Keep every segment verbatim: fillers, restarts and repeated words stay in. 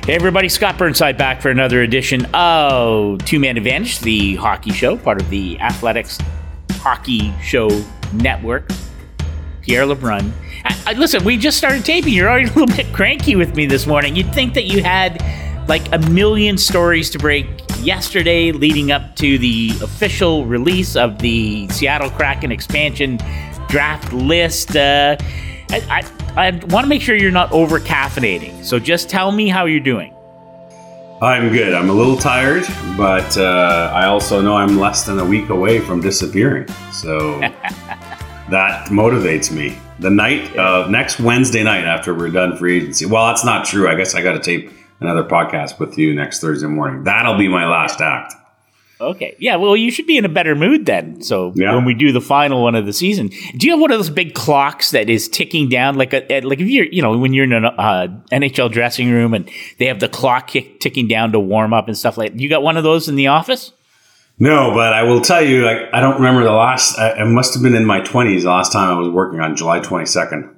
Hey everybody, Scott Burnside back for another edition of Two Man Advantage, the hockey show, part of the Athletics Hockey Show Network. Pierre LeBrun. I, I, listen, we just started taping. You're already a little bit cranky with me this morning. You'd think that you had like a million stories to break yesterday leading up to the official release of the Seattle Kraken expansion draft list. Uh, I, I, I want to make sure you're not over caffeinating. So just tell me how you're doing. I'm good. I'm a little tired, but uh, I also know I'm less than a week away from disappearing. So that motivates me. The night, uh, next Wednesday night after we're done free agency. Well, that's not true. I guess I got to tape another podcast with you next Thursday morning. That'll be my last act. Okay. Yeah, well, you should be in a better mood then. So yeah. When we do the final one of the season, do you have one of those big clocks that is ticking down? Like a, like if you're, you know, when you're in an uh, N H L dressing room and they have the clock kick, ticking down to warm up and stuff like that. You got one of those in the office? No, but I will tell you, like, I don't remember the last, I, it must have been in my twenties, the last time I was working on July twenty-second.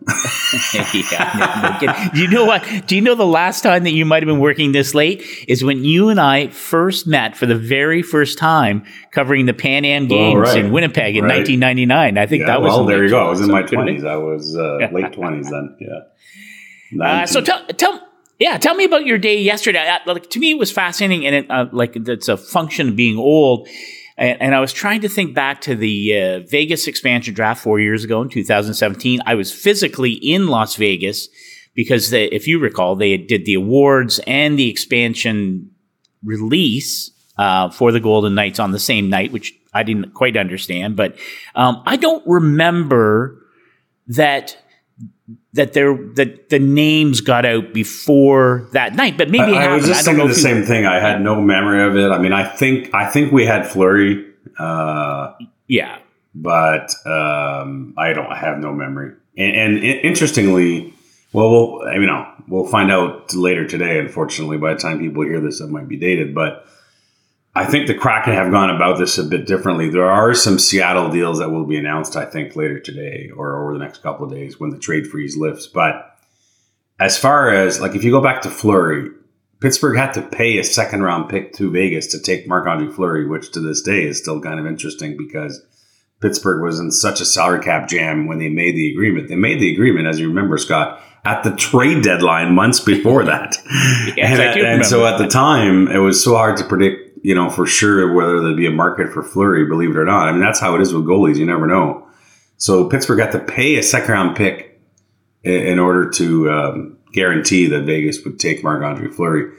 yeah, no, no do you know what? Do you know the last time that you might have been working this late is when you and I first met for the very first time covering the Pan Am Games oh, right. in Winnipeg in right. nineteen ninety-nine. I think yeah, that was. Well, there you go. I was in so my twenties. I was uh, late twenties then. Yeah. Uh, so tell, tell, yeah, tell me about your day yesterday. I, like, to me, it was fascinating, and it, uh, like it's a function of being old. And, and I was trying to think back to the uh, Vegas expansion draft four years ago in two thousand seventeen. I was physically in Las Vegas because, they, if you recall, they did the awards and the expansion release uh, for the Golden Knights on the same night, which I didn't quite understand. But um, I don't remember that. That there that the names got out before that night, but maybe I, it I was just I thinking the same thing. I had no memory of it. I mean, I think I think we had Fleury, uh, yeah, but um, I don't have no memory. And, and interestingly, well, we'll you know we'll find out later today. Unfortunately, by the time people hear this, it might be dated, but. I think the Kraken have gone about this a bit differently. There are some Seattle deals that will be announced, I think, later today or over the next couple of days when the trade freeze lifts. But as far as, like, if you go back to Fleury, Pittsburgh had to pay a second-round pick to Vegas to take Marc-Andre Fleury, which to this day is still kind of interesting because Pittsburgh was in such a salary cap jam when they made the agreement. They made the agreement, as you remember, Scott, at the trade deadline months before that. yes, and I do and so that. at the time, it was so hard to predict, you know, for sure whether there'd be a market for Fleury, believe it or not. I mean, that's how it is with goalies. You never know. So Pittsburgh had to pay a second round pick in, in order to um, guarantee that Vegas would take Marc-Andre Fleury.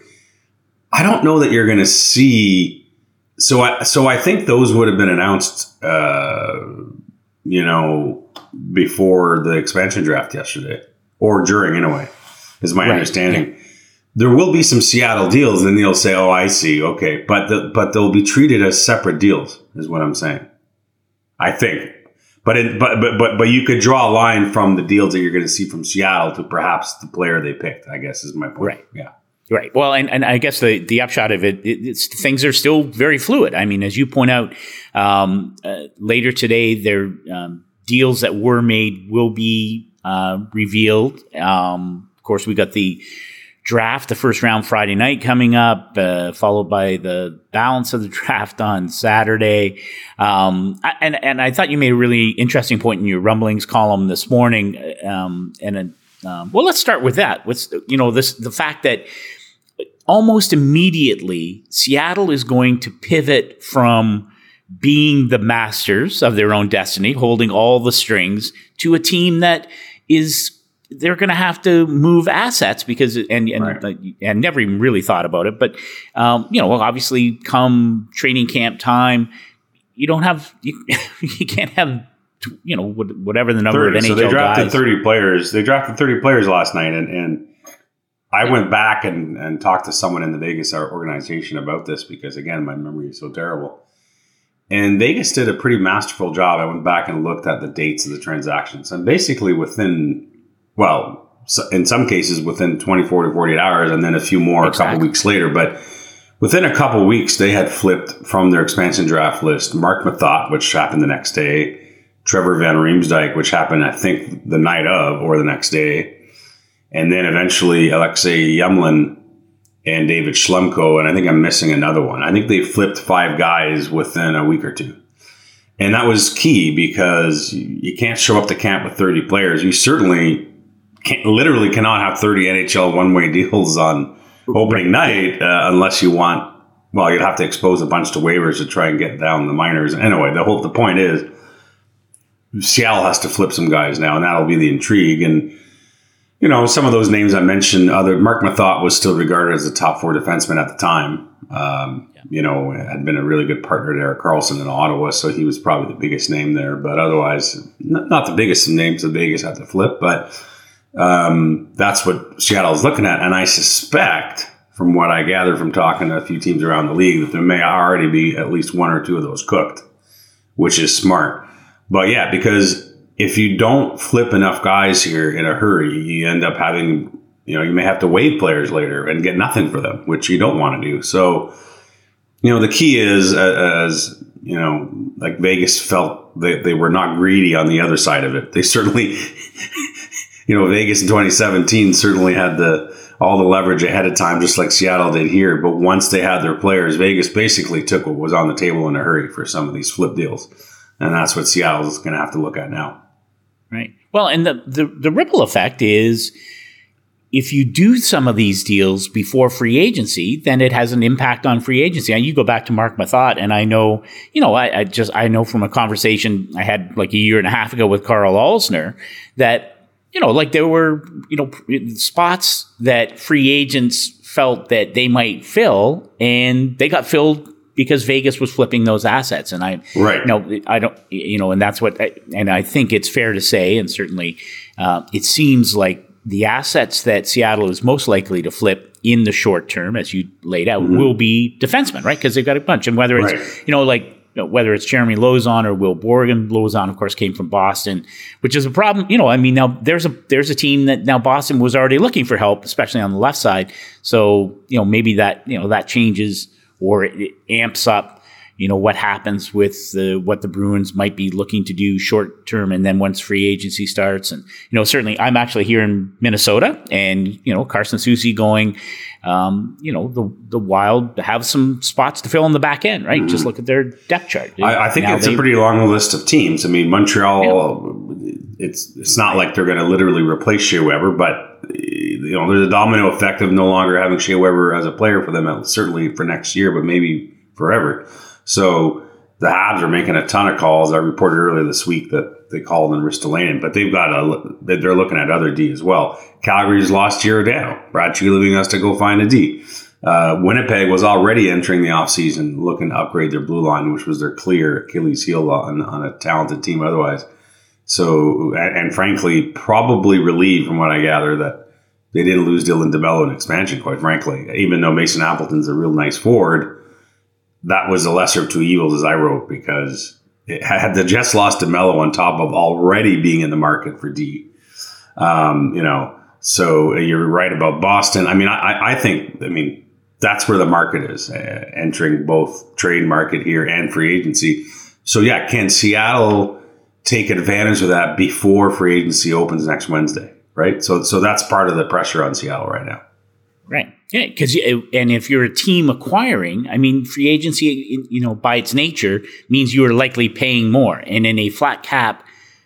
I don't know that you're going to see. So I, so I think those would have been announced, uh, you know, before the expansion draft yesterday or during anyway, is my right. understanding. Yeah. There will be some Seattle deals, and then they'll say, "Oh, I see, okay," but the, but they'll be treated as separate deals, is what I'm saying. I think, but it, but but but but you could draw a line from the deals that you're going to see from Seattle to perhaps the player they picked. I guess is my point. Right. Yeah. Right. Well, and, and I guess the, the upshot of it, it it's, things are still very fluid. I mean, as you point out, um, uh, later today, there um, deals that were made will be uh, revealed. Um, of course, we got the draft, the first round Friday night coming up, uh, followed by the balance of the draft on Saturday. Um, and, and I thought you made a really interesting point in your rumblings column this morning. Um, and, um, well, let's start with that. What's, you know, this, the fact that almost immediately Seattle is going to pivot from being the masters of their own destiny, holding all the strings, to a team that is they're going to have to move assets because, and and, right. uh, and never even really thought about it. But, um, you know, obviously come training camp time, you don't have, you, you can't have, you know, whatever the number thirty. of N H L guys. So they drafted guys. thirty players. They drafted thirty players last night. And, and I went back and, and talked to someone in the Vegas organization about this because, again, my memory is so terrible. And Vegas did a pretty masterful job. I went back and looked at the dates of the transactions. And basically within, well, in some cases within twenty-four to forty-eight hours, and then a few more exactly. a couple weeks later. But within a couple weeks, they had flipped from their expansion draft list Mark Mathot, which happened the next day, Trevor Van Riemsdyk, which happened, I think, the night of or the next day, and then eventually Alexei Yemlin and David Schlemko, and I think I'm missing another one. I think they flipped five guys within a week or two. And that was key because you can't show up to camp with thirty players. You certainly can't, literally cannot have thirty N H L one-way deals on opening night uh, unless you want, well, you'd have to expose a bunch to waivers to try and get down the minors. Anyway, the whole the point is Seattle has to flip some guys now, and that'll be the intrigue. And, you know, some of those names I mentioned, other Mark Mathot was still regarded as a top four defenseman at the time. Um, yeah. You know, had been a really good partner to Erik Karlsson in Ottawa, so he was probably the biggest name there. But otherwise, not, not the biggest names the Vegas had to flip, but um, that's what Seattle is looking at. And I suspect, from what I gather from talking to a few teams around the league, that there may already be at least one or two of those cooked, which is smart. But yeah, because if you don't flip enough guys here in a hurry, you end up having, you know, you may have to waive players later and get nothing for them, which you don't want to do. So, you know, the key is, uh, as, you know, like Vegas felt that they were not greedy on the other side of it. They certainly, you know, Vegas in twenty seventeen certainly had the all the leverage ahead of time, just like Seattle did here. But once they had their players, Vegas basically took what was on the table in a hurry for some of these flip deals. And that's what Seattle is going to have to look at now. Right. Well, and the, the, the ripple effect is if you do some of these deals before free agency, then it has an impact on free agency. And you go back to Mark Mathot, and I know, you know, I, I just, I know from a conversation I had like a year and a half ago with Carl Alsner that, you know, like there were, you know, spots that free agents felt that they might fill, and they got filled because Vegas was flipping those assets. And I, right. you know, I don't, you know, and that's what, I, and I think it's fair to say, and certainly uh, it seems like the assets that Seattle is most likely to flip in the short term, as you laid out, mm-hmm. will be defensemen, right? Because they've got a bunch. And whether it's, right. you know, like, you know, whether it's Jeremy Lauzon or Will Borgen, Lauzon, of course, came from Boston, which is a problem. You know, I mean, now there's a there's a team that now Boston was already looking for help, especially on the left side. So, you know, maybe that, you know, that changes, or it, it amps up, you know, what happens with the, what the Bruins might be looking to do short term. And then once free agency starts, and, you know, certainly I'm actually here in Minnesota, and, you know, Carson Soucy going, um, you know, the, the Wild have some spots to fill in the back end, right? Mm-hmm. Just look at their depth chart. I, I think now it's a pretty long list of teams. I mean, Montreal, yeah. it's, it's not like they're going to literally replace Shea Weber, but, you know, there's a domino effect of no longer having Shea Weber as a player for them, certainly for next year, but maybe forever. So the Habs are making a ton of calls. I reported earlier this week that they called in Ristolainen, but they've got a, they're looking at other D as well. Calgary's lost Giordano. Brad Treliving has to go find a D. Uh, Winnipeg was already entering the offseason looking to upgrade their blue line, which was their clear Achilles heel on, on a talented team otherwise. So, and, and frankly, probably relieved from what I gather that they didn't lose Dylan DeMello in expansion, quite frankly. Even though Mason Appleton's a real nice forward, that was the lesser of two evils, as I wrote, because it had the Jets lost DeMello on top of already being in the market for D. Um, you know, so you're right about Boston. I mean, I, I think, I mean, that's where the market is, uh, entering both trade market here and free agency. So yeah, can Seattle take advantage of that before free agency opens next Wednesday? Right. So, so that's part of the pressure on Seattle right now. Right. Yeah. Because, and if you're a team acquiring, I mean, free agency, you know, by its nature means you are likely paying more. And in a flat cap,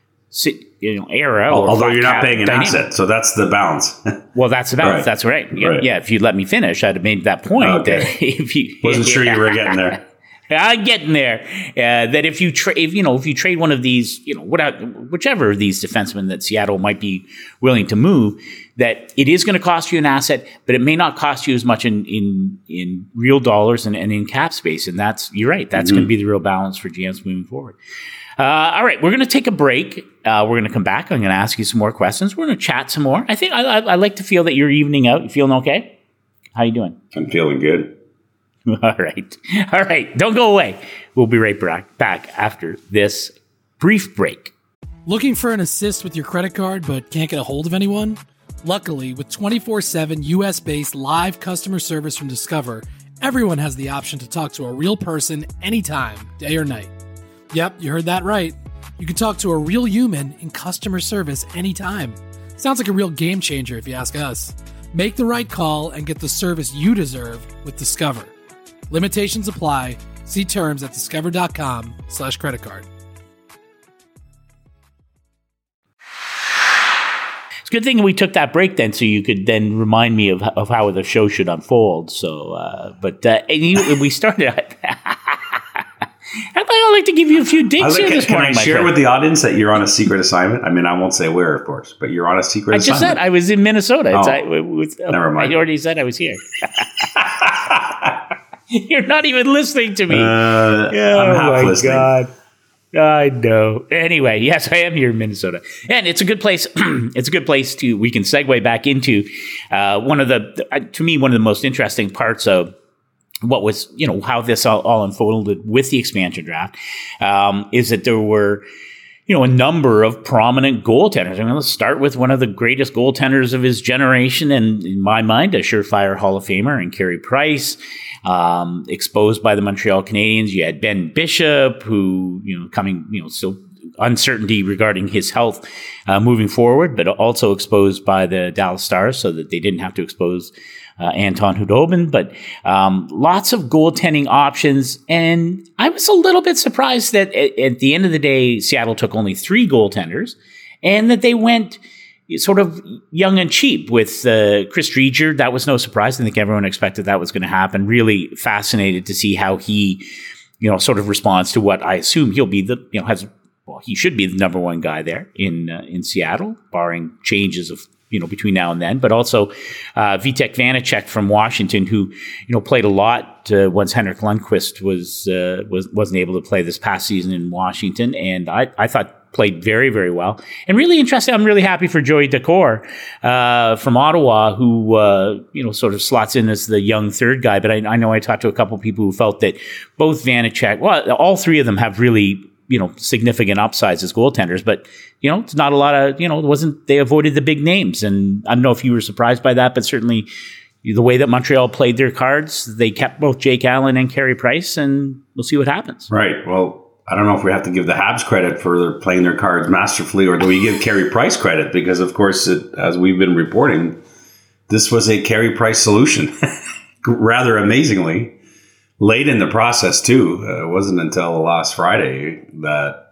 you know, era, or although you're not paying an dynamic asset, so that's the balance. Well, that's the balance. Right. That's right. Yeah, right. Yeah. If you let me finish, I'd have made that point. Okay. That if you wasn't sure you were getting there. I'm getting there. Uh, that if you trade, you know, if you trade one of these, you know, without, whichever of these defensemen that Seattle might be willing to move, that it is going to cost you an asset, but it may not cost you as much in in, in real dollars and, and in cap space. And that's, you're right. That's mm-hmm. going to be the real balance for G Ms moving forward. Uh, all right, we're going to take a break. Uh, we're going to come back. I'm going to ask you some more questions. We're going to chat some more. I think I, I, I like to feel that you're evening out. You feeling okay? How you doing? I'm feeling good. All right. All right. Don't go away. We'll be right back after this brief break. Looking for an assist with your credit card but can't get a hold of anyone? Luckily, with twenty-four seven U S-based live customer service from Discover, everyone has the option to talk to a real person anytime, day or night. Yep, you heard that right. You can talk to a real human in customer service anytime. Sounds like a real game changer if you ask us. Make the right call and get the service you deserve with Discover. Limitations apply. See terms at discover.com slash credit card. It's a good thing we took that break then, so you could then remind me of, of how the show should unfold. So, uh, but uh, and you, we started. I'd like to give you a few digs like, here this can morning. Can I share with the audience that you're on a secret assignment? I mean, I won't say where, of course, but you're on a secret I assignment. just said I was in Minnesota. Oh, it's, I, it was, never mind. I already said I was here. You're not even listening to me. Uh, oh, I'm half my listening. God. I know. Anyway, yes, I am here in Minnesota. And it's a good place. It's a good place to, we can segue back into uh, one of the, uh, to me, one of the most interesting parts of what was, you know, how this all, all unfolded with the expansion draft um, is that there were, you know, a number of prominent goaltenders. I mean, let's start with one of the greatest goaltenders of his generation, and in my mind, a surefire Hall of Famer, and Carey Price, um, exposed by the Montreal Canadiens. You had Ben Bishop, who, you know, coming, you know, still uncertainty regarding his health uh, moving forward, but also exposed by the Dallas Stars so that they didn't have to expose Uh, Anton Khudobin, but um, lots of goaltending options. And I was a little bit surprised that at, at the end of the day, Seattle took only three goaltenders and that they went sort of young and cheap with uh, Chris Driedger. That was no surprise. I think everyone expected that was going to happen. Really fascinated to see how he, you know, sort of responds to what I assume he'll be the, you know, has, well, he should be the number one guy there in, uh, in Seattle, barring changes of, you know, between now and then, but also uh, Vitek Vanacek from Washington, who, you know, played a lot uh, once Henrik Lundqvist was uh, was wasn't able to play this past season in Washington, and I, I thought played very very well and really interesting. I'm really happy for Joey Daccord uh, from Ottawa, who uh, you know sort of slots in as the young third guy. But I, I know I talked to a couple of people who felt that both Vanacek, well, all three of them have really, you know, significant upsides as goaltenders, but, you know, it's not a lot of, you know, it wasn't, they avoided the big names. And I don't know if you were surprised by that, but certainly the way that Montreal played their cards, they kept both Jake Allen and Carey Price, and we'll see what happens. Right. Well, I don't know if we have to give the Habs credit for their playing their cards masterfully, or do we give Carey Price credit? Because, of course, it, as we've been reporting, this was a Carey Price solution, rather amazingly. Late in the process, too. Uh, it wasn't until last Friday that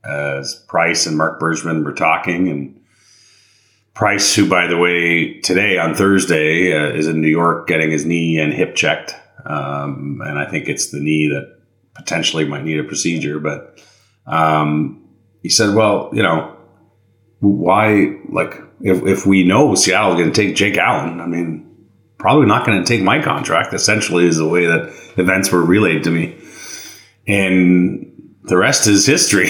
as Price and Mark Bergevin were talking, and Price, who, by the way, today on Thursday uh, is in New York getting his knee and hip checked. Um, and I think it's the knee that potentially might need a procedure. But um, he said, well, you know, why, like, if, if we know Seattle is going to take Jake Allen, I mean, probably not going to take my contract, essentially, is the way that events were relayed to me. And the rest is history.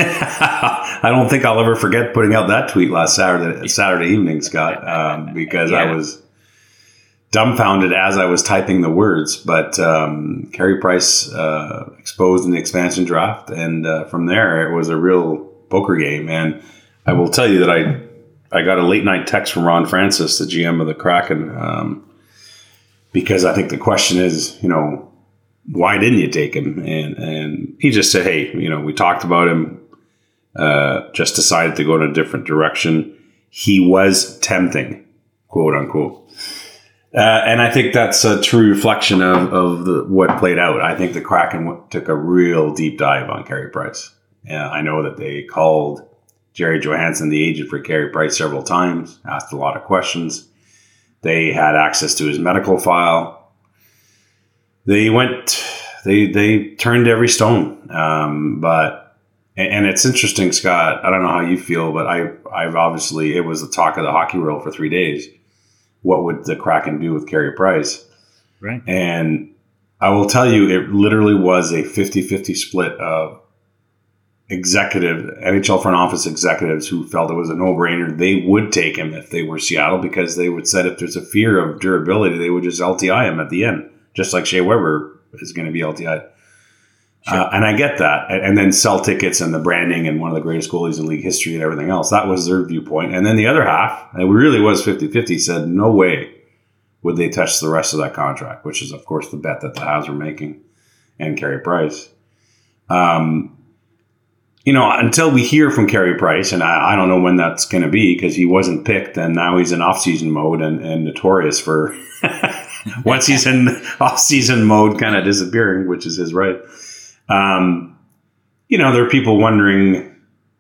I don't think I'll ever forget putting out that tweet last Saturday Saturday evening, Scott, um, because yeah. I was dumbfounded as I was typing the words. But um, Carey Price uh, exposed in the expansion draft, and uh, from there, it was a real poker game. And I will tell you that I I got a late night text from Ron Francis, the G M of the Kraken, um, because I think the question is, you know, why didn't you take him? And and he just said, hey, you know, we talked about him, uh, just decided to go in a different direction. He was tempting, quote unquote. Uh, and I think that's a true reflection of, of the, what played out. I think the Kraken w- took a real deep dive on Carey Price. Yeah, I know that they called Jerry Johansson, the agent for Carey Price, several times, asked a lot of questions. They had access to his medical file. They went, they they turned every stone. Um, but, and, and it's interesting, Scott, I don't know how you feel, but I, I've obviously, it was the talk of the hockey world for three days. What would the Kraken do with Carey Price? Right. And I will tell you, it literally was a fifty-fifty split of executive, N H L front office executives who felt it was a no-brainer. They would take him if they were Seattle, because they would said if there's a fear of durability, they would just L T I him at the end, just like Shea Weber is going to be L T I'd. Sure. Uh, and I get that. And then sell tickets and the branding and one of the greatest goalies in league history and everything else. That was their viewpoint. And then the other half, and it really was fifty-fifty, said no way would they touch the rest of that contract, which is, of course, the bet that the Habs were making, and Carey Price. Um, you know, until we hear from Carey Price, and I, I don't know when that's going to be because he wasn't picked, and now he's in off-season mode and, and notorious for once he's in off-season mode kind of disappearing, which is his right. Um, you know, there are people wondering,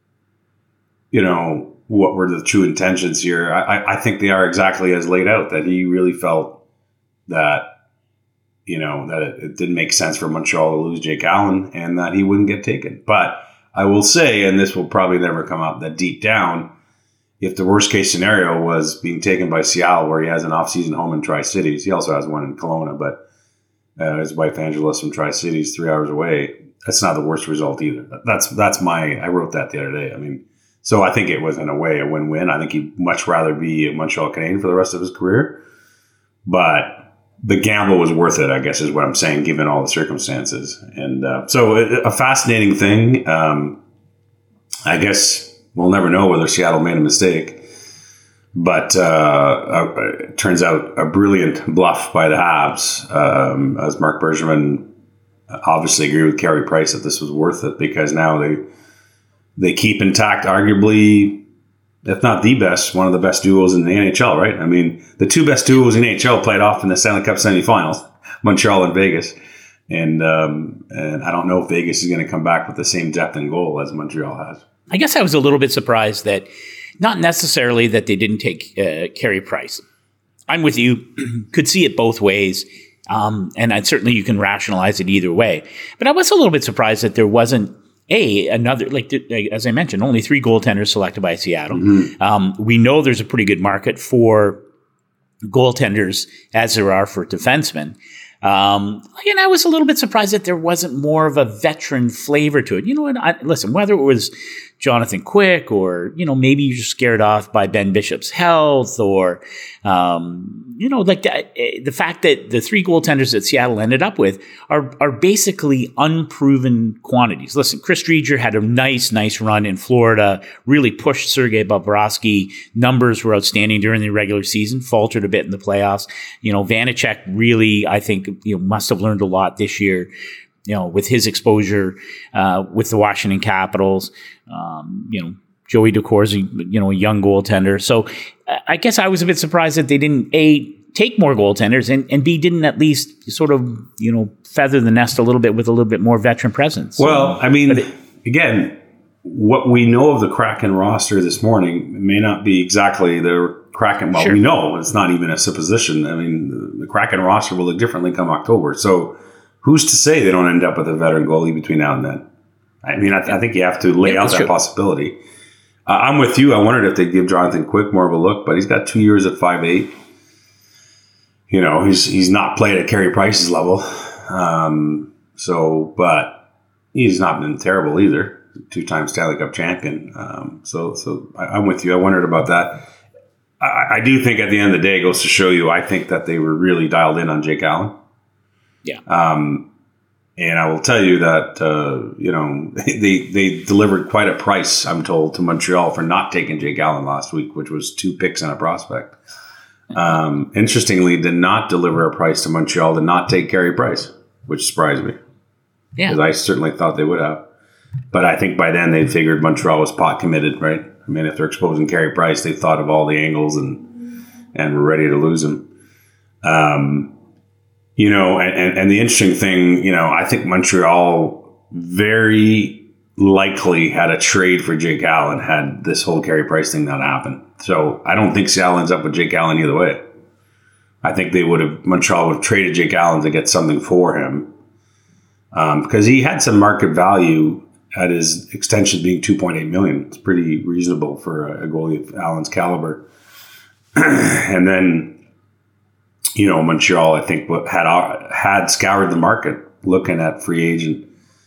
you know, what were the true intentions here. I, I think they are exactly as laid out, that he really felt that, you know, that it, it didn't make sense for Montreal to lose Jake Allen and that he wouldn't get taken. But I will say, and this will probably never come up, that deep down, if the worst case scenario was being taken by Seattle, where he has an off-season home in Tri-Cities, he also has one in Kelowna, but uh, his wife Angela's from Tri-Cities, three hours away. That's not the worst result either. That's that's my, I wrote that the other day. I mean, so I think it was in a way a win-win. I think he'd much rather be a Montreal Canadian for the rest of his career, but the gamble was worth it, I guess, is what I'm saying, given all the circumstances. And uh, so a, a fascinating thing. Um, I guess we'll never know whether Seattle made a mistake, but uh, uh, it turns out a brilliant bluff by the Habs, um, as Marc Bergevin obviously agreed with Carey Price that this was worth it, because now they they keep intact arguably, if not the best, one of the best duos in the N H L, right? I mean, the two best duos in the N H L played off in the Stanley Cup semifinals, Montreal and Vegas. And um, and I don't know if Vegas is going to come back with the same depth and goal as Montreal has. I guess I was a little bit surprised that, not necessarily that they didn't take uh, Carey Price. I'm with you. Could see it both ways. Um, and I'd, certainly you can rationalize it either way. But I was a little bit surprised that there wasn't A, another, like, as I mentioned, only three goaltenders selected by Seattle. Mm-hmm. Um, we know there's a pretty good market for goaltenders as there are for defensemen. Um, and I was a little bit surprised that there wasn't more of a veteran flavor to it. You know what? I, listen, whether it was Jonathan Quick or, you know, maybe you're scared off by Ben Bishop's health or, um, you know, like the, the fact that the three goaltenders that Seattle ended up with are, are basically unproven quantities. Listen, Chris Driedger had a nice, nice run in Florida, really pushed Sergei Bobrovsky. Numbers were outstanding during the regular season, faltered a bit in the playoffs. You know, Vanacek really, I think, you know, must have learned a lot this year, you know, with his exposure uh, with the Washington Capitals. Um, you know, Joey Decor's, you know, a young goaltender. So I guess I was a bit surprised that they didn't, A, take more goaltenders, and, and B, didn't at least sort of, you know, feather the nest a little bit with a little bit more veteran presence. Well, so, I mean, it, again, what we know of the Kraken roster this morning may not be exactly the Kraken. Well, sure. We know it's not even a supposition. I mean, the, the Kraken roster will look differently come October. So who's to say they don't end up with a veteran goalie between now and then? I mean, I, th- I think you have to lay yeah, out that true. possibility. Uh, I'm with you. I wondered if they'd give Jonathan Quick more of a look, but he's got two years at five eight. You know, he's he's not played at Carey Price's level. Um, so, but he's not been terrible either. Two-time Stanley Cup champion. Um, so, so I, I'm with you. I wondered about that. I, I do think at the end of the day, it goes to show you, I think that they were really dialed in on Jake Allen. Yeah. Um, and I will tell you that, uh, you know, they, they delivered quite a price, I'm told, to Montreal for not taking Jake Allen last week, which was two picks and a prospect. Um, interestingly, did not deliver a price to Montreal to not take Carey Price, which surprised me. Yeah. Because I certainly thought they would have. But I think by then they figured Montreal was pot committed, right? I mean, if they're exposing Carey Price, they thought of all the angles and and were ready to lose him. Um, you know, and, and the interesting thing, you know, I think Montreal very likely had a trade for Jake Allen had this whole Carey Price thing not happened. So I don't think Seattle ends up with Jake Allen either way. I think they would have, Montreal would have traded Jake Allen to get something for him um, because he had some market value at his extension being two point eight million dollars. It's pretty reasonable for a goalie of Allen's caliber. And then, you know, Montreal, I think, had had scoured the market looking at free agent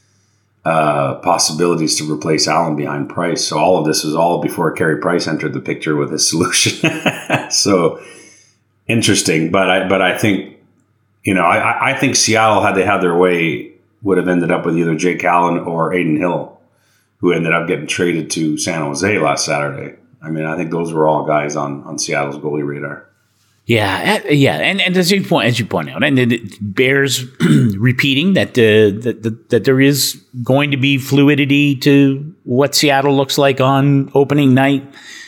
uh, possibilities to replace Allen behind Price. So all of this was all before Carey Price entered the picture with his solution. So interesting. But I, but I think, you know, I, I think Seattle, had they had their way, would have ended up with either Jake Allen or Adin Hill, who ended up getting traded to San Jose last Saturday. I mean, I think those were all guys on, on Seattle's goalie radar. Yeah, yeah, and and as you point as you point out, and it bears repeating that uh, that, that that there is going to be fluidity to what Seattle looks like on opening night.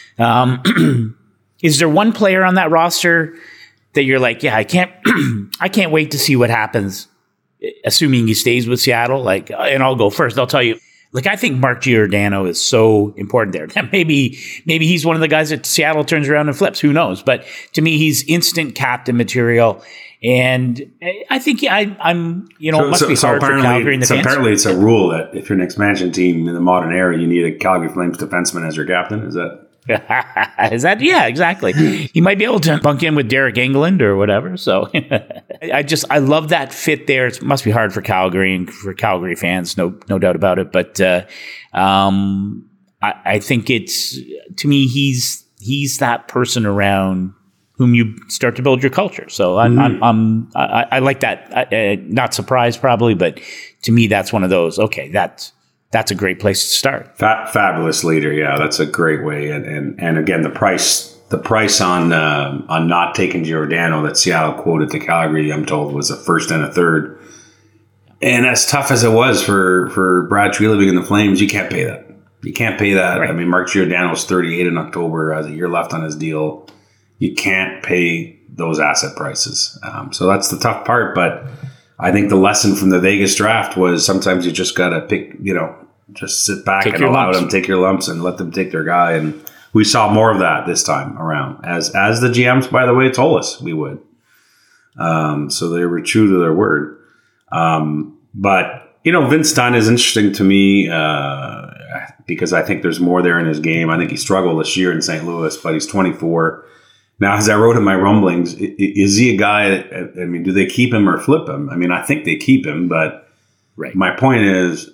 Um, is there one player on that roster that you're like, yeah, I can't, I can't wait to see what happens, assuming he stays with Seattle? Like, and I'll go first. I'll tell you. Like, I think Mark Giordano is so important there. Maybe maybe he's one of the guys that Seattle turns around and flips. Who knows? But to me, he's instant captain material. And I think yeah, I, I'm, you know, so, it must so, be so hard for Calgary in the so fans. apparently it's a rule that if you're an expansion team in the modern era, you need a Calgary Flames defenseman as your captain. Is that? Is that? Yeah, exactly. He might be able to bunk in with Derek England or whatever. So I just, I love that fit there. It must be hard for Calgary and for Calgary fans. No, no doubt about it. But, uh, um, I, I think it's, to me, he's, he's that person around whom you start to build your culture. So I'm, mm-hmm. I'm, I'm I, I like that. I, uh, not surprised probably, but to me, that's one of those, okay, that's, That's a great place to start. Fa- fabulous leader, yeah, that's a great way. And and, and again, the price the price on uh, on not taking Giordano that Seattle quoted to Calgary, I'm told, was a first and a third. And as tough as it was for for Brad Treliving and the Flames, you can't pay that. You can't pay that. Right. I mean, Mark Giordano's thirty-eight in October, has a year left on his deal. You can't pay those asset prices. Um, so that's the tough part. But I think the lesson from the Vegas draft was sometimes you just got to pick, you know, just sit back take and allow lumps. them take your lumps and let them take their guy. And we saw more of that this time around, as as the G Ms, by the way, told us we would. Um, so they were true to their word. Um, but, you know, Vince Dunn is interesting to me uh, because I think there's more there in his game. I think he struggled this year in Saint Louis, but he's twenty-four. Now, as I wrote in my rumblings, is he a guy that, I mean, do they keep him or flip him? I mean, I think they keep him, but right. My point is,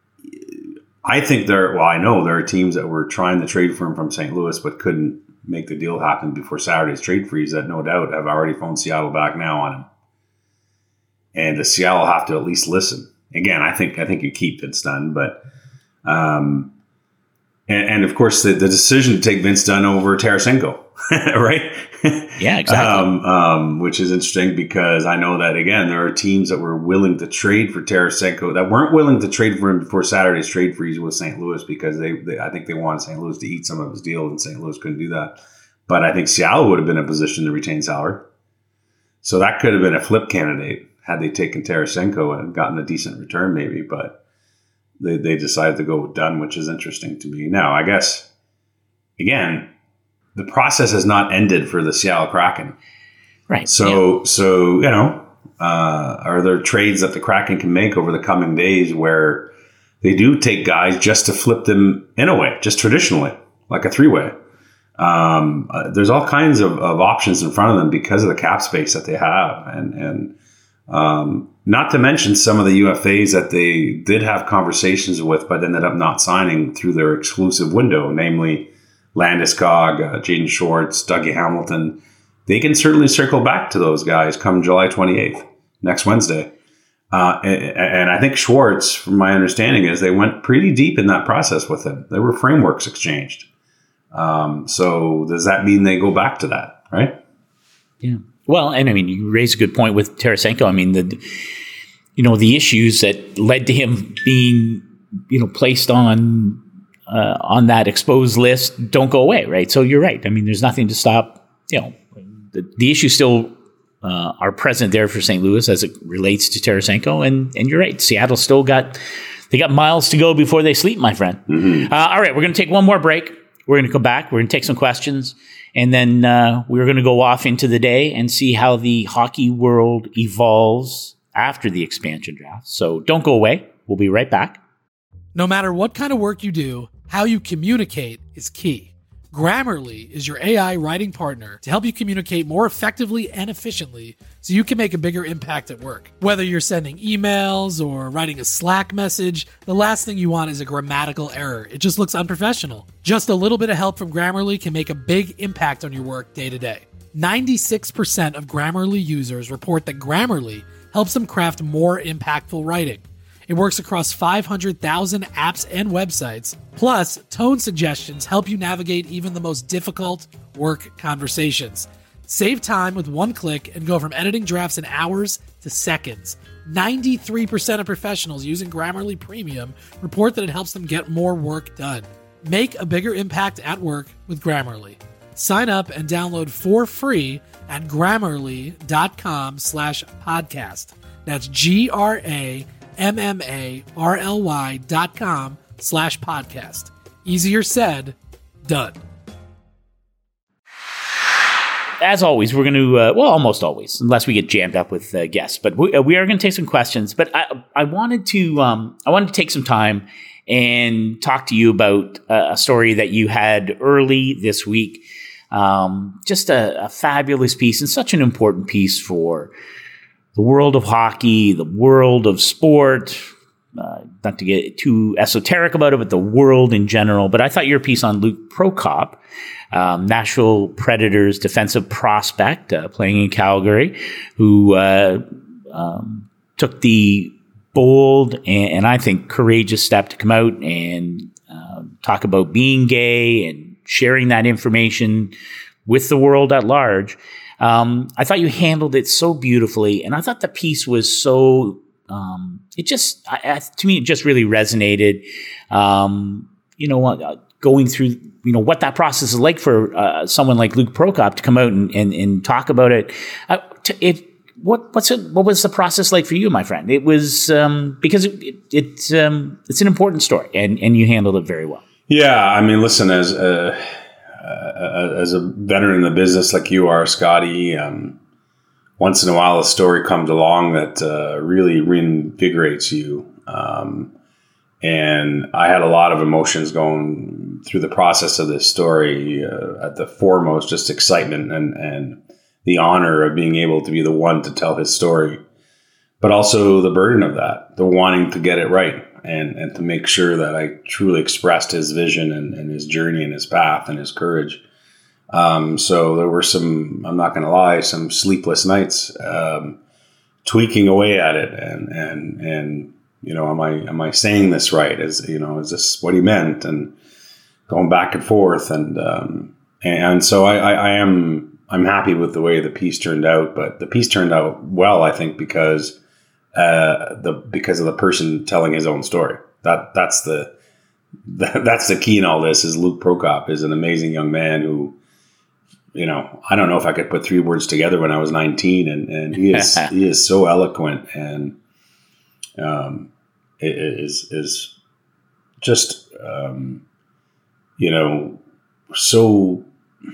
I think there, well, I know there are teams that were trying to trade for him from Saint Louis, but couldn't make the deal happen before Saturday's trade freeze that no doubt have already phoned Seattle back now on him. And the Seattle have to at least listen. Again, I think, I think you keep Vince Dunn, but, um, and, and of course the, the decision to take Vince Dunn over Tarasenko, right? Yeah, exactly. Um, um, which is interesting because I know that, again, there are teams that were willing to trade for Tarasenko that weren't willing to trade for him before Saturday's trade freeze with Saint Louis because they, they I think they wanted Saint Louis to eat some of his deal, and Saint Louis couldn't do that. But I think Seattle would have been in a position to retain salary. So that could have been a flip candidate had they taken Tarasenko and gotten a decent return maybe, but they, they decided to go with Dunn, which is interesting to me. Now, I guess, again, the process has not ended for the Seattle Kraken. Right. So, yeah. so you know, uh, are there trades that the Kraken can make over the coming days where they do take guys just to flip them in a way, just traditionally, like a three-way? Um, uh, there's all kinds of, of options in front of them because of the cap space that they have. And, and um, not to mention some of the U F As that they did have conversations with but ended up not signing through their exclusive window, namely Landeskog, uh, Jaden Schwartz, Dougie Hamilton. They can certainly circle back to those guys come July twenty-eighth, next Wednesday. Uh, and, and I think Schwartz, from my understanding, is they went pretty deep in that process with him. There were frameworks exchanged. Um, so does that mean they go back to that, right? Yeah. Well, and I mean, you raise a good point with Tarasenko. I mean, the you know the issues that led to him being you know placed on uh, on that exposed list don't go away, right? So you're right. I mean, there's nothing to stop. You know, the, the issues still uh, are present there for Saint Louis as it relates to Tarasenko, and and you're right. Seattle still got they got miles to go before they sleep, my friend. Mm-hmm. Uh, all right, we're going to take one more break. We're going to come back. We're going to take some questions. And then uh, we're going to go off into the day and see how the hockey world evolves after the expansion draft. So don't go away. We'll be right back. No matter what kind of work you do, how you communicate is key. Grammarly is your A I writing partner to help you communicate more effectively and efficiently so you can make a bigger impact at work. Whether you're sending emails or writing a Slack message, the last thing you want is a grammatical error. It just looks unprofessional. Just a little bit of help from Grammarly can make a big impact on your work day to day. ninety-six percent of Grammarly users report that Grammarly helps them craft more impactful writing. It works across five hundred thousand apps and websites. Plus, tone suggestions help you navigate even the most difficult work conversations. Save time with one click and go from editing drafts in hours to seconds. ninety-three percent of professionals using Grammarly Premium report that it helps them get more work done. Make a bigger impact at work with Grammarly. Sign up and download for free at grammarly.com slash podcast. That's G-R-A-M-M-A-R-L-Y dot com slash podcast. Easier said, done. As always, we're going to, uh, well, almost always, unless we get jammed up with uh, guests, but we, uh, we are going to take some questions. But I, I wanted to, um, I wanted to take some time and talk to you about uh, a story that you had early this week. Um, just a, a fabulous piece and such an important piece for the world of hockey, the world of sport. Uh, not to get too esoteric about it, but the world in general. But I thought your piece on Luke Prokop, um, Nashville Predators defensive prospect uh, playing in Calgary, who uh, um, took the bold and, and I think courageous step to come out and uh, talk about being gay and sharing that information with the world at large. Um, I thought you handled it so beautifully, and I thought the piece was so. Um, it just, I, I, to me, it just really resonated. Um, you know, uh, going through, you know, what that process is like for uh, someone like Luke Prokop to come out and, and, and talk about it. Uh, to, it what what's it, what was the process like for you, my friend? It was um, because it, it, it um, it's an important story, and, and you handled it very well. Yeah, I mean, listen, as a, uh, as a veteran in the business like you are, Scotty. Um, Once in a while, a story comes along that uh, really reinvigorates you. Um, and I had a lot of emotions going through the process of this story. Uh, at the foremost, just excitement and, and the honor of being able to be the one to tell his story. But also the burden of that, the wanting to get it right and, and to make sure that I truly expressed his vision and, and his journey and his path and his courage. Um, so there were some, I'm not going to lie, some sleepless nights, um, tweaking away at it. And, and, and, you know, am I, am I saying this right? Is, you know, is this what he meant? And going back and forth. And, um, and so I, I, I am, I'm happy with the way the piece turned out, but the piece turned out well, I think, because, uh, the, because of the person telling his own story. That, that's the, that, that's the key in all this. Is Luke Prokop is an amazing young man who, you know, I don't know if I could put three words together when I was nineteen, and, and he is he is so eloquent and um, is is just um, you know, so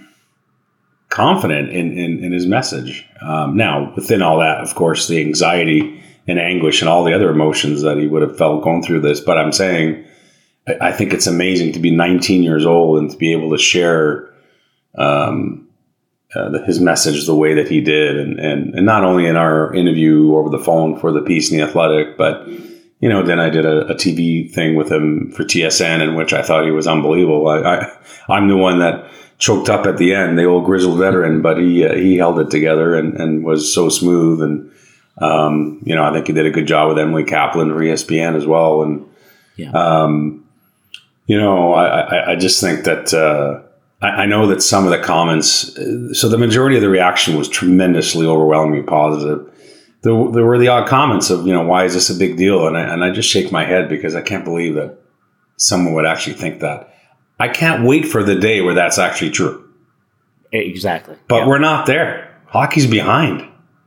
confident in, in, in his message. Um, now, within all that, of course, the anxiety and anguish and all the other emotions that he would have felt going through this. But I'm saying, I, I think it's amazing to be nineteen years old and to be able to share um, Uh, his message the way that he did, and, and and not only in our interview over the phone for the piece in The Athletic, but you know, then I did a, a T V thing with him for T S N, in which I thought he was unbelievable. I, I I'm the one that choked up at the end, the old grizzled veteran, but he uh, he held it together and, and was so smooth. And um, you know, I think he did a good job with Emily Kaplan for E S P N as well. And yeah. um, you know, I, I I just think that. Uh, I know that some of the comments, so the majority of the reaction was tremendously overwhelmingly positive. There, there were the odd comments of, you know, why is this a big deal? And I, and I just shake my head because I can't believe that someone would actually think that. I can't wait for the day where that's actually true. Exactly. But yeah. We're not there. Hockey's behind.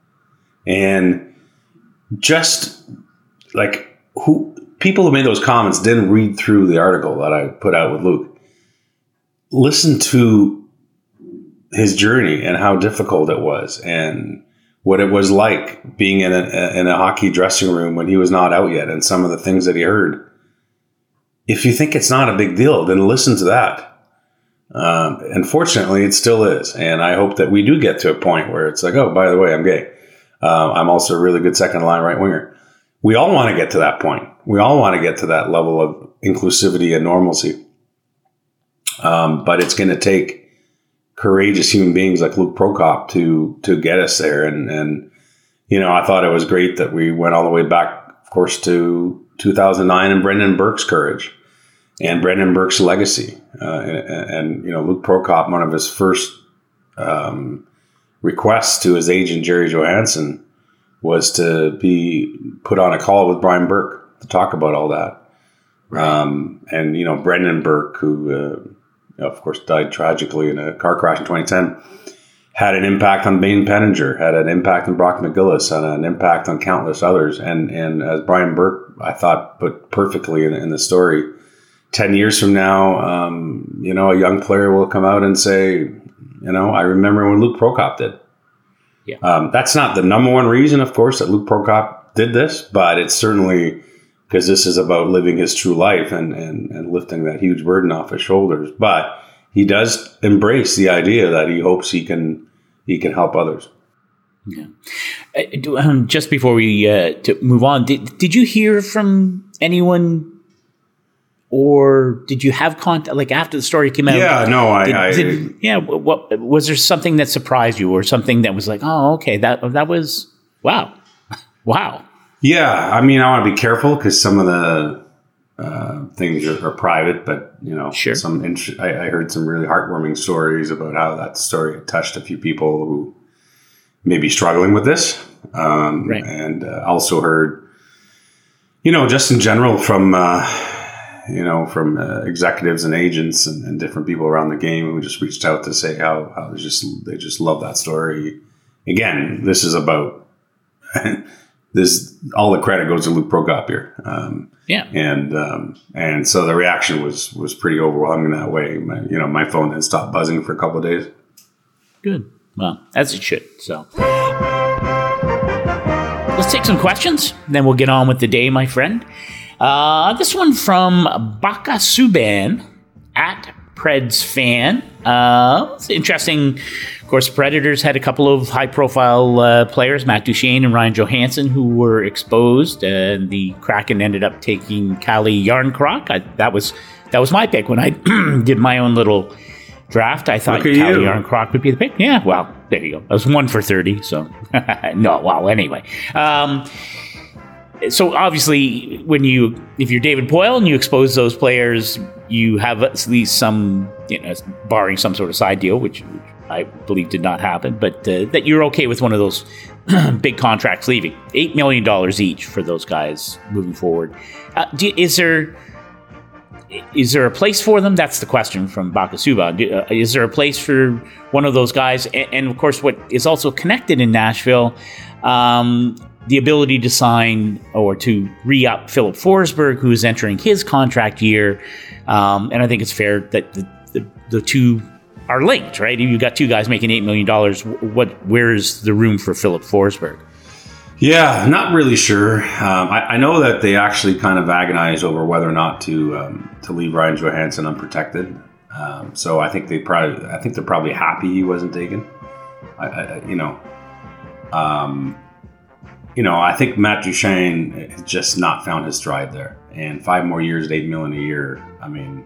And just like who people who made those comments didn't read through the article that I put out with Luke. Listen to his journey and how difficult it was and what it was like being in a, in a hockey dressing room when he was not out yet and some of the things that he heard. If you think it's not a big deal, then listen to that. Um, unfortunately, it still is. And I hope that we do get to a point where it's like, oh, by the way, I'm gay. Uh, I'm also a really good second line right winger. We all want to get to that point. We all want to get to that level of inclusivity and normalcy. Um, but it's going to take courageous human beings like Luke Prokop to to get us there. And, and, you know, I thought it was great that we went all the way back, of course, to two thousand nine and Brendan Burke's courage and Brendan Burke's legacy. Uh, and, and, you know, Luke Prokop, one of his first um, request to his agent, Jerry Johansson, was to be put on a call with Brian Burke to talk about all that. Right. Um, and, you know, Brendan Burke, who, uh, of course, died tragically in a car crash in twenty ten, had an impact on Bain Penninger, had an impact on Brock McGillis, had an impact on countless others. And and as Brian Burke, I thought, put perfectly in, in the story, ten years from now, um, you know, a young player will come out and say, you know, I remember when Luke Prokop did. Yeah. Um, that's not the number one reason, of course, that Luke Prokop did this, but it's certainly because this is about living his true life and, and, and lifting that huge burden off his shoulders. But he does embrace the idea that he hopes he can he can help others. Yeah. Uh, do, um, just before we uh, to move on, did did you hear from anyone, or did you have contact like after the story came out? Yeah, no, I, did, I did, yeah. What was there something that surprised you, or something that was like, oh, okay, that that was wow, wow. Yeah, I mean, I want to be careful because some of the uh, things are, are private, but you know, sure. Some int- I, I heard some really heartwarming stories about how that story had touched a few people who may be struggling with this, um, right. and uh, also heard, you know, just in general from uh, you know from uh, executives and agents and, and different people around the game who just reached out to say how how they just they just love that story. Again, this is about. This all the credit goes to Luke Prokop here, um, yeah, and um, and so the reaction was was pretty overwhelming that way. My, you know, my phone then stopped buzzing for a couple of days. Good, well, as it should. So let's take some questions, then we'll get on with the day, my friend. Uh, this one from Baka Subban at Preds fan. Uh, it's interesting. Of course, Predators had a couple of high-profile uh, players, Matt Duchene and Ryan Johansson, who were exposed. Uh, the Kraken ended up taking Kalle Järnkrok. I, that was that was my pick when I did my own little draft. I thought Kalle Järnkrok would be the pick. Yeah, well, there you go. I was one for thirty. So no, well, anyway. Um, So obviously, when you, if you're David Poile and you expose those players, you have at least some, you know, barring some sort of side deal, which, which I believe did not happen, but uh, that you're okay with one of those big contracts leaving. Eight million dollars each for those guys moving forward. Uh, do, is there is there a place for them? That's the question from Baka Subban. Uh, is there a place for one of those guys? And, and of course, what is also connected in Nashville. Um, the ability to sign or to re-up Philip Forsberg, who is entering his contract year. Um, and I think it's fair that the, the, the two are linked, right? If you've got two guys making eight million dollars, what, where's the room for Philip Forsberg? Yeah, not really sure. Um, I, I know that they actually kind of agonized over whether or not to um, to leave Ryan Johansson unprotected. Um, so I think they probably, I think they're probably happy he wasn't taken. I, I, you know, um, You know, I think Matt Duchene has just not found his stride there. And five more years at eight million a year. I mean,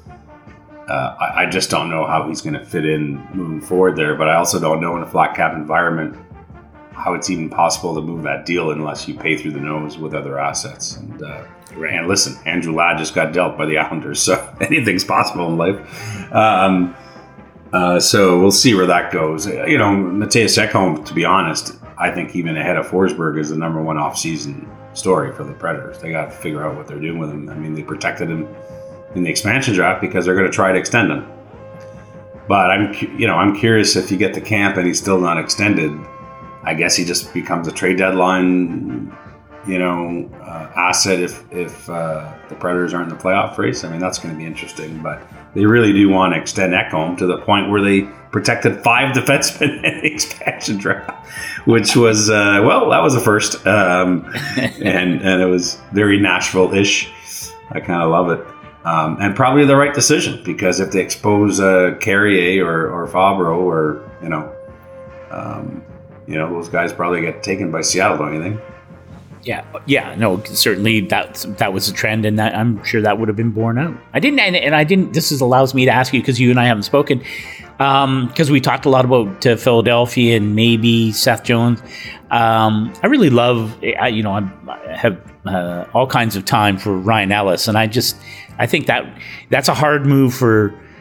uh, I, I just don't know how he's going to fit in moving forward there. But I also don't know in a flat cap environment how it's even possible to move that deal unless you pay through the nose with other assets. And, uh, right. and listen, Andrew Ladd just got dealt by the Islanders, so anything's possible in life. Um, uh, so we'll see where that goes. You know, Mattias Ekholm, to be honest, I think even ahead of Forsberg is the number one off-season story for the Predators. They got to figure out what they're doing with him. I mean, they protected him in the expansion draft because they're going to try to extend him. But I'm, you know, I'm curious if you get to camp and he's still not extended. I guess he just becomes a trade deadline, you know, uh, asset if if uh, the Predators aren't in the playoff race. I mean, that's going to be interesting. But they really do want to extend Ekholm to the point where they protected five defensemen in the expansion draft, which was, uh, well, that was a first. Um, and, and it was very Nashville-ish. I kind of love it. Um, and probably the right decision, because if they expose uh, Carrier or, or Fabro or, you know, um, you know, those guys probably get taken by Seattle, don't you think? Yeah, yeah, no, certainly that that was a trend, and that, I'm sure that would have been borne out. I didn't, and, and I didn't. This is allows me to ask you because you and I haven't spoken, because um, we talked a lot about uh, Philadelphia and maybe Seth Jones. Um, I really love, I, you know, I'm, I have uh, all kinds of time for Ryan Ellis, and I just, I think that that's a hard move for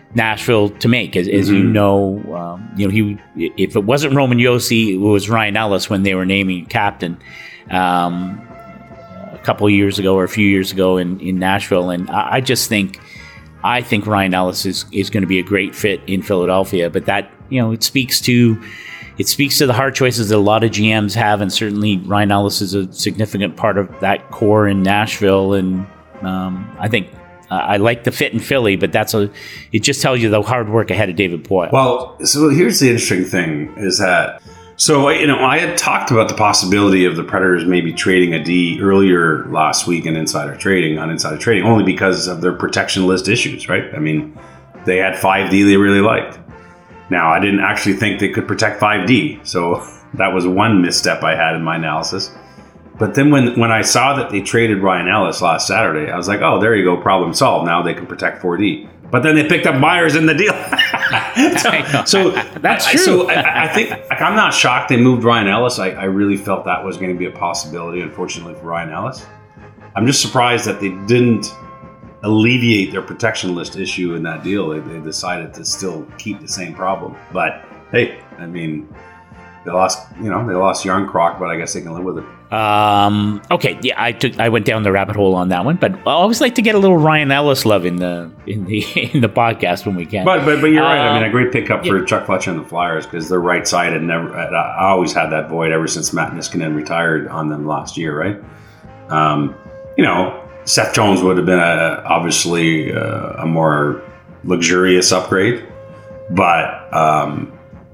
Nashville to make, as, as mm-hmm. you know. Um, you know, he if it wasn't Roman Josi, it was Ryan Ellis when they were naming captain um, a couple of years ago or a few years ago in, in Nashville. And I, I just think, I think Ryan Ellis is is going to be a great fit in Philadelphia. But that, you know, it speaks to it speaks to the hard choices that a lot of G Ms have, and certainly Ryan Ellis is a significant part of that core in Nashville. And um, I think. Uh, I like the fit in Philly, but that's a. It just tells you the hard work ahead of David Poile. Well, so here's the interesting thing: is that so you know I had talked about the possibility of the Predators maybe trading a D earlier last week in insider trading on insider trading, only because of their protection list issues, right? I mean, they had five D they really liked. Now, I didn't actually think they could protect five D, so that was one misstep I had in my analysis. But then when, when I saw that they traded Ryan Ellis last Saturday, I was like, oh, there you go, problem solved. Now they can protect four D. But then they picked up Myers in the deal. so, so that's I, true. So I, I think like, I'm not shocked they moved Ryan Ellis. I, I really felt that was going to be a possibility, unfortunately, for Ryan Ellis. I'm just surprised that they didn't alleviate their protection list issue in that deal. They, they decided to still keep the same problem. But hey, I mean, they lost, you know, they lost Yarncroc, but I guess they can live with it. Um, okay, yeah, I took I went down the rabbit hole on that one, but I always like to get a little Ryan Ellis love in the in the in the podcast when we can. But but but you're um, right. I mean, a great pickup yeah. for Chuck Fletcher and the Flyers, because their right side had never. I always had that void ever since Matt Niskanen retired on them last year, right? Um, you know, Seth Jones would have been a, obviously a, a more luxurious upgrade, but. Um,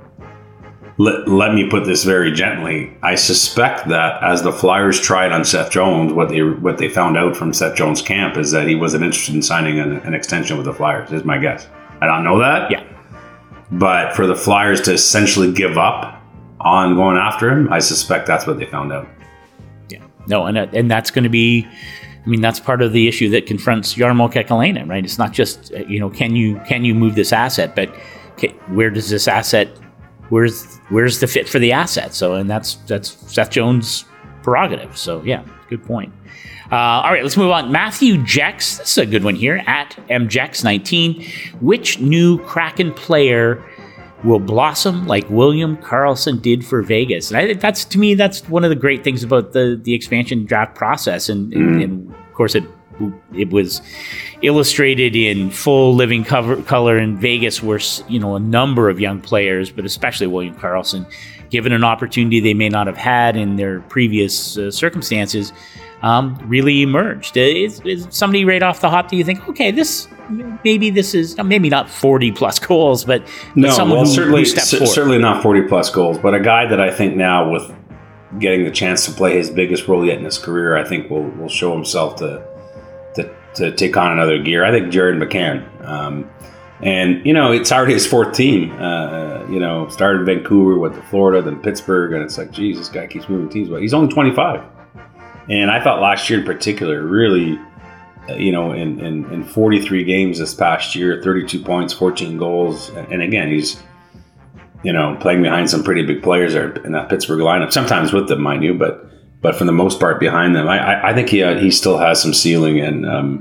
Let, let me put this very gently. I suspect that as the Flyers tried on Seth Jones, what they what they found out from Seth Jones' camp is that he wasn't interested in signing an, an extension with the Flyers, is my guess. I don't know that. Yeah. But for the Flyers to essentially give up on going after him, I suspect that's what they found out. Yeah. No, and and that's going to be, I mean, that's part of the issue that confronts Jarmo Kekalainen, right? It's not just, you know, can you can you move this asset, but okay, where does this asset Where's where's the fit for the asset? So, and that's that's Seth Jones' prerogative. So, yeah, good point. Uh, all right, let's move on. Matthew Jex, this is a good one here, at M Jex nineteen. Which new Kraken player will blossom like William Karlsson did for Vegas? And I think that's, to me, that's one of the great things about the the expansion draft process. And, and, mm. and of course, it it was illustrated in full living cover, color in Vegas, where, you know, a number of young players, but especially William Karlsson, given an opportunity they may not have had in their previous uh, circumstances, um, really emerged. Is, is somebody right off the hop, do you think, okay, this maybe this is maybe not forty plus goals, but, but no, someone well, who, certainly, who steps c- forward. certainly not forty plus goals, but a guy that I think now, with getting the chance to play his biggest role yet in his career, I think will will show himself to. To, to take on another gear. I think Jared McCann. Um, and, you know, it's already his fourth team. Uh, you know, started in Vancouver, went to Florida, then Pittsburgh, and it's like, geez, this guy keeps moving teams. But he's only twenty-five. And I thought last year in particular, really, uh, you know, in, in, in forty-three games this past year, thirty-two points, fourteen goals. And again, he's, you know, playing behind some pretty big players there in that Pittsburgh lineup, sometimes with them, mind you, but But for the most part, behind them, I, I, I think he uh, he still has some ceiling, and um,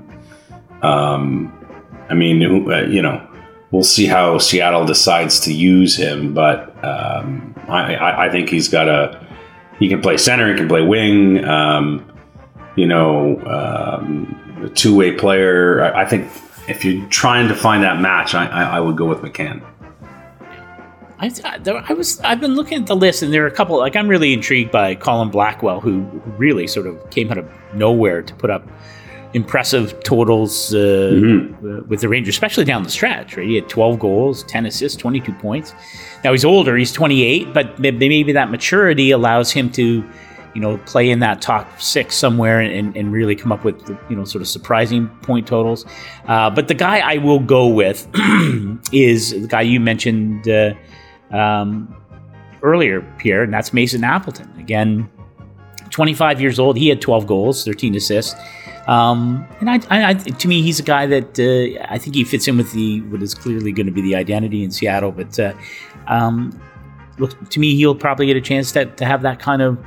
um, I mean, uh, you know, we'll see how Seattle decides to use him. But um, I, I, I think he's got a he can play center, he can play wing, um, you know, um, a two way player. I, I think if you're trying to find that match, I, I, I would go with McCann. I, I was I've been looking at the list, and there are a couple. Like, I'm really intrigued by Colin Blackwell, who really sort of came out of nowhere to put up impressive totals uh, mm-hmm. with the Rangers, especially down the stretch. Right, he had twelve goals, ten assists, twenty-two points. Now he's older; he's twenty-eight, but maybe that maturity allows him to, you know, play in that top six somewhere and, and really come up with, you know, sort of surprising point totals. Uh, but the guy I will go with is the guy you mentioned. Uh, Um, earlier, Pierre, and that's Mason Appleton. Again, twenty-five years old. He had twelve goals, thirteen assists. Um, and I, I, I, to me, he's a guy that uh, I think he fits in with the what is clearly going to be the identity in Seattle. But uh, um, look, to me, he'll probably get a chance to, to have that kind of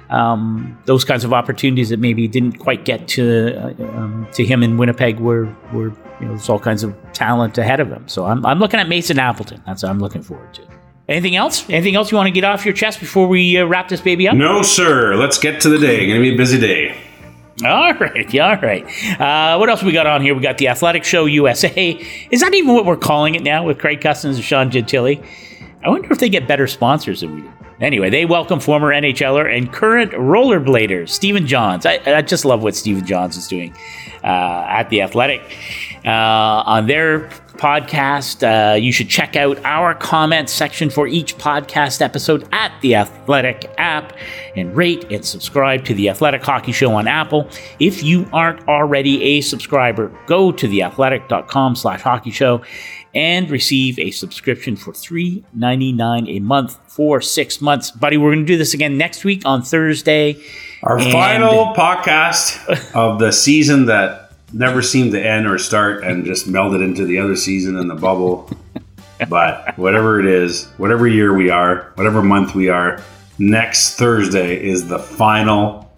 um, those kinds of opportunities that maybe didn't quite get to uh, um, to him in Winnipeg were were you know there's all kinds of talent ahead of him. So I'm I'm looking at Mason Appleton. That's what I'm looking forward to. Anything else? Anything else you want to get off your chest before we uh, wrap this baby up? No, sir. Let's get to the day. Going to be a busy day. All right, all right. Uh, what else we got on here? We got the Athletic Show U S A. Is that even what we're calling it now with Craig Custance and Sean Gentili? I wonder if they get better sponsors than we do. Anyway, they welcome former N H L er and current rollerblader Stephen Johns. I, I just love what Stephen Johns is doing uh, at The Athletic. Uh, on their podcast, uh, you should check out our comments section for each podcast episode at The Athletic app and rate and subscribe to The Athletic Hockey Show on Apple. If you aren't already a subscriber, go to theathletic.com slash hockey show and receive a subscription for three dollars and ninety-nine cents a month for six months. Buddy, we're going to do this again next week on Thursday. Our and final podcast of the season that never seemed to end or start and just melded into the other season in the bubble. But whatever it is, whatever year we are, whatever month we are, next Thursday is the final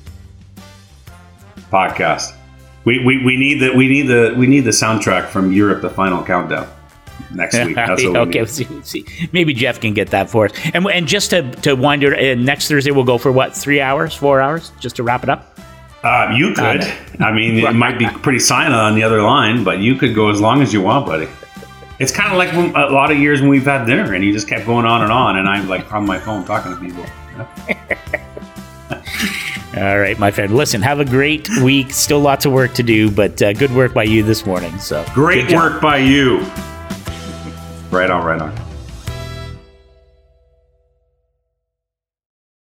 podcast. We, we, we need the we need the we need the soundtrack from Europe, the final countdown next week. That's what we okay, need. let's see, let's see. Maybe Jeff can get that for us. And and just to to wind it, uh, next Thursday we'll go for what, three hours, four hours, just to wrap it up. Uh, you could. I mean, it might be pretty silent on the other line, but you could go as long as you want, buddy. It's kind of like when, a lot of years when we've had dinner and you just kept going on and on, and I'm like on my phone talking to people. All right, my friend. Listen, have a great week. Still lots of work to do, but uh, good work by you this morning. So great work by you. Right on, right on.